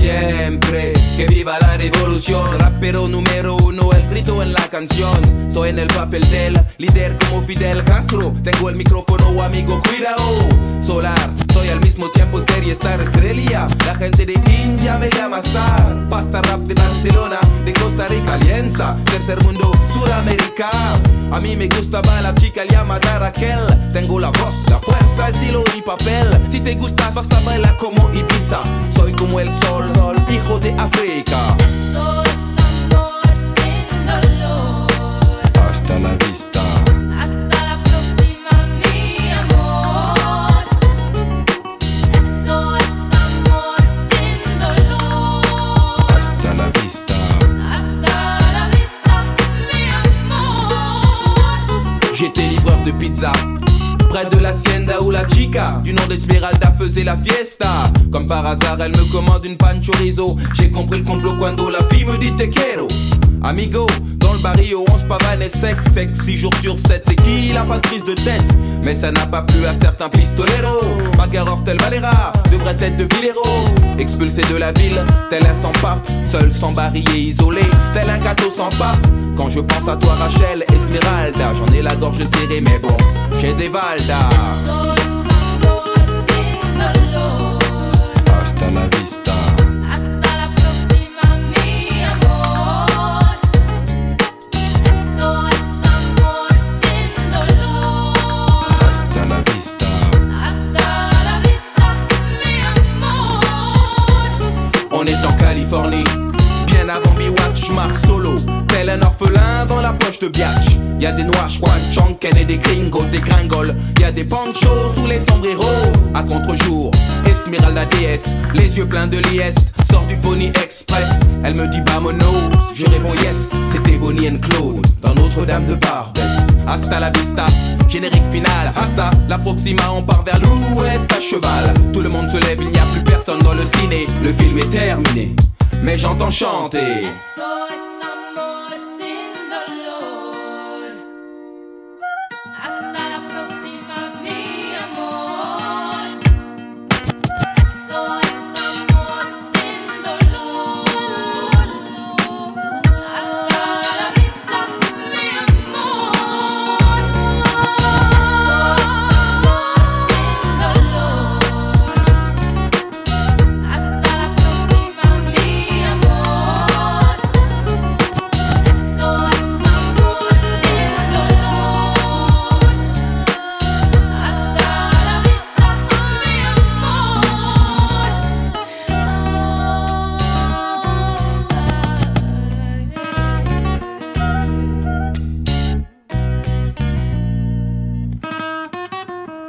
siempre, que viva la revolución. Rapero número uno, el grito en la canción. Soy en el papel del líder como Fidel Castro. Tengo el micrófono, amigo, cuidado. Solar, soy al mismo tiempo serie star estrella. La gente de India me llama star. Pasta rap de Barcelona, de Costa Rica, Alianza. Tercer mundo, Sudamérica. A mí me gustaba la chica llamada Raquel. Tengo la voz, la fuerza, estilo y papel. Si te gustas vas a bailar como Ibiza. Soy como el sol, hijo de África. Eso es amor sin dolor. Hasta la vista. Hasta la próxima, mi amor. Eso es amor sin dolor. Hasta la vista. Hasta la vista, mi amor. J'étais livreur de pizza près de l'hacienda où la chica du nom d'Esmeralda faisait la fiesta. Comme par hasard elle me commande une pan chorizo. J'ai compris le complot quand la fille me dit te quiero. Amigo, dans le barrio on se pavane et sec 6 jours sur 7 et qui la pas de prise de tête. Mais ça n'a pas plu à certains pistoleros. Bagarreur tel Valera, devrait être de Villero. Expulsé de la ville, tel un sans-pape. Seul, sans barillet, isolé, tel un gâteau sans pape. Quand je pense à toi Rachel, Esmeralda, j'en ai la gorge serrée mais bon, j'ai des Valda. Eso es amor sin dolor. Hasta la vista. Hasta la próxima, mi amor. Eso es amor sin dolor. Hasta la vista. Hasta la vista, mi amor. On est en Californie, bien avant Biwatch, Marc Solo. Tel un orphelin dans la poche de Biatch. Y'a des noirs, Juan, Chonken et des gringos, des gringoles. Y'a des panchos sous les sombreros. À contre-jour, Esmeralda déesse, les yeux pleins de liesse. Sort du Pony Express, elle me dit vamonos. Je réponds yes, c'était Bonnie and Claude dans Notre-Dame de Barbès. Hasta la vista, générique final. Hasta la proxima, on part vers l'ouest à cheval. Tout le monde se lève, il n'y a plus personne dans le ciné. Le film est terminé, mais j'entends chanter. Eso es